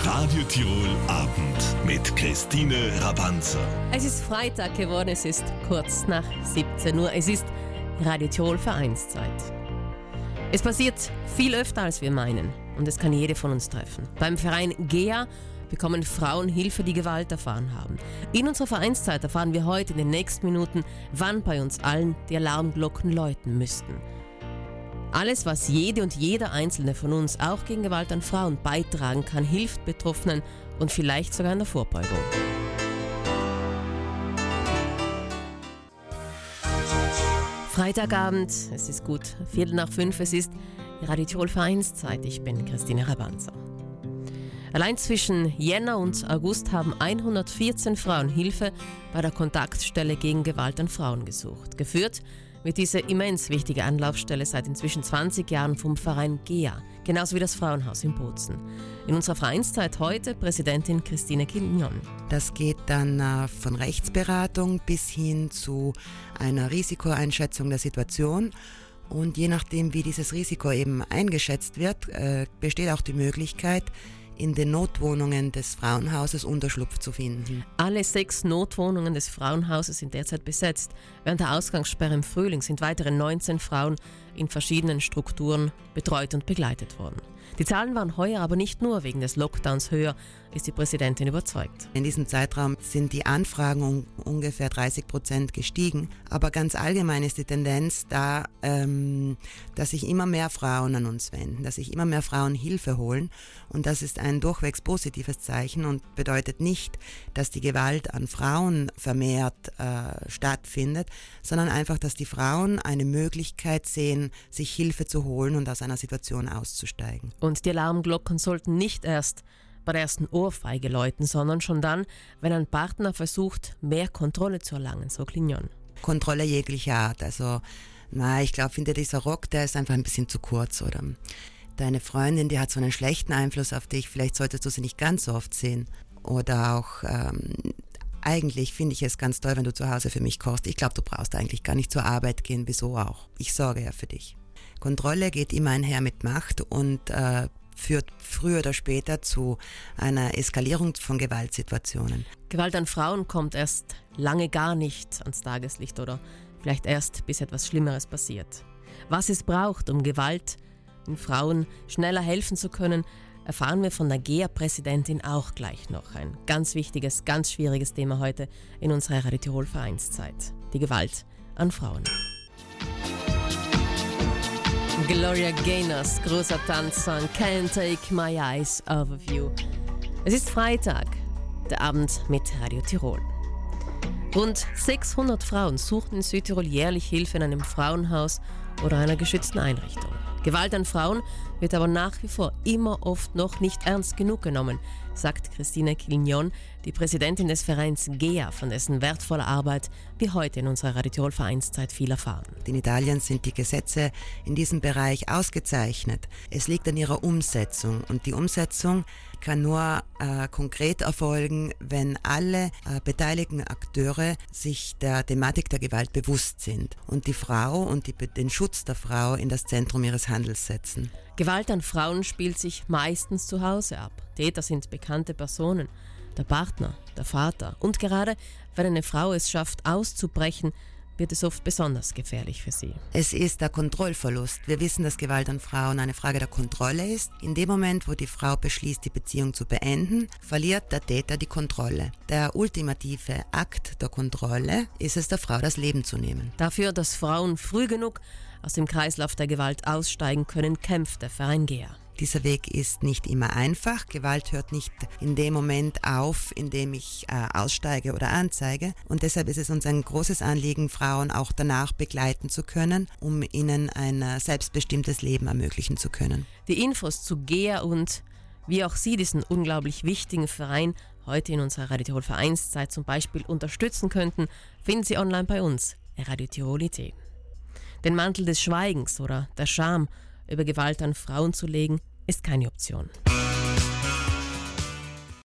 Radio Tirol Abend mit Christine Rabanzer. Es ist Freitag geworden, es ist kurz nach 17 Uhr. Es ist Radio Tirol Vereinszeit. Es passiert viel öfter, als wir meinen. Und es kann jede von uns treffen. Beim Verein GEA bekommen Frauen Hilfe, die Gewalt erfahren haben. In unserer Vereinszeit erfahren wir heute in den nächsten Minuten, wann bei uns allen die Alarmglocken läuten müssten. Alles, was jede und jeder Einzelne von uns auch gegen Gewalt an Frauen beitragen kann, hilft Betroffenen und vielleicht sogar in der Vorbeugung. Freitagabend, es ist gut 4:45, es ist Radio Tirol Vereinszeit. Ich bin Christine Rabanzer. Allein zwischen Jänner und August haben 114 Frauen Hilfe bei der Kontaktstelle gegen Gewalt an Frauen gesucht. Geführt wird diese immens wichtige Anlaufstelle seit inzwischen 20 Jahren vom Verein GEA, genauso wie das Frauenhaus in Bozen. In unserer Vereinszeit heute Präsidentin Christine Quignon. Das geht dann von Rechtsberatung bis hin zu einer Risikoeinschätzung der Situation. Und je nachdem, wie dieses Risiko eben eingeschätzt wird, besteht auch die Möglichkeit, in den Notwohnungen des Frauenhauses Unterschlupf zu finden. Alle 6 Notwohnungen des Frauenhauses sind derzeit besetzt. Während der Ausgangssperre im Frühling sind weitere 19 Frauen in verschiedenen Strukturen betreut und begleitet worden. Die Zahlen waren heuer aber nicht nur wegen des Lockdowns höher, ist die Präsidentin überzeugt. In diesem Zeitraum sind die Anfragen um ungefähr 30% gestiegen. Aber ganz allgemein ist die Tendenz da, dass sich immer mehr Frauen an uns wenden, dass sich immer mehr Frauen Hilfe holen. Und das ist ein durchwegs positives Zeichen und bedeutet nicht, dass die Gewalt an Frauen vermehrt stattfindet, sondern einfach, dass die Frauen eine Möglichkeit sehen, sich Hilfe zu holen und aus einer Situation auszusteigen. Und die Alarmglocken sollten nicht erst bei der ersten Ohrfeige läuten, sondern schon dann, wenn ein Partner versucht, mehr Kontrolle zu erlangen, so Quignon. Kontrolle jeglicher Art. Also, ich glaube, finde dieser Rock, der ist einfach ein bisschen zu kurz, oder? Deine Freundin, die hat so einen schlechten Einfluss auf dich, vielleicht solltest du sie nicht ganz so oft sehen. Oder auch, eigentlich finde ich es ganz toll, wenn du zu Hause für mich kochst. Ich glaube, du brauchst eigentlich gar nicht zur Arbeit gehen, wieso auch? Ich sorge ja für dich. Kontrolle geht immer einher mit Macht und führt früher oder später zu einer Eskalierung von Gewaltsituationen. Gewalt an Frauen kommt erst lange gar nicht ans Tageslicht oder vielleicht erst, bis etwas Schlimmeres passiert. Was es braucht, um Gewalt den Frauen schneller helfen zu können, erfahren wir von der GEA-Präsidentin auch gleich noch. Ein ganz wichtiges, ganz schwieriges Thema heute in unserer Radio Tirol Vereinszeit. Die Gewalt an Frauen. Gloria Gaynors großer Tanzsong Can't Take My Eyes Off of You. Es ist Freitag, der Abend mit Radio Tirol. Rund 600 Frauen suchen in Südtirol jährlich Hilfe in einem Frauenhaus oder einer geschützten Einrichtung. Gewalt an Frauen wird aber nach wie vor immer oft noch nicht ernst genug genommen, sagt Christine Quignon, die Präsidentin des Vereins GEA, von dessen wertvoller Arbeit wir heute in unserer Radio Tirol Vereinszeit viel erfahren. In Italien sind die Gesetze in diesem Bereich ausgezeichnet. Es liegt an ihrer Umsetzung und die Umsetzung kann nur konkret erfolgen, wenn alle beteiligten Akteure sich der Thematik der Gewalt bewusst sind und die Frau und den Schutz der Frau in das Zentrum ihres Handels setzen. Gewalt an Frauen spielt sich meistens zu Hause ab. Täter sind bekannte Personen, der Partner, der Vater. Und gerade wenn eine Frau es schafft, auszubrechen, wird es oft besonders gefährlich für sie. Es ist der Kontrollverlust. Wir wissen, dass Gewalt an Frauen eine Frage der Kontrolle ist. In dem Moment, wo die Frau beschließt, die Beziehung zu beenden, verliert der Täter die Kontrolle. Der ultimative Akt der Kontrolle ist es, der Frau das Leben zu nehmen. Dafür, dass Frauen früh genug aus dem Kreislauf der Gewalt aussteigen können, kämpft der Verein GEA. Dieser Weg ist nicht immer einfach. Gewalt hört nicht in dem Moment auf, in dem ich aussteige oder anzeige. Und deshalb ist es uns ein großes Anliegen, Frauen auch danach begleiten zu können, um ihnen ein selbstbestimmtes Leben ermöglichen zu können. Die Infos zu GEA und wie auch Sie diesen unglaublich wichtigen Verein heute in unserer Radio Tirol Vereinszeit zum Beispiel unterstützen könnten, finden Sie online bei uns, Radio Tirol.at. Den Mantel des Schweigens oder der Scham über Gewalt an Frauen zu legen, ist keine Option.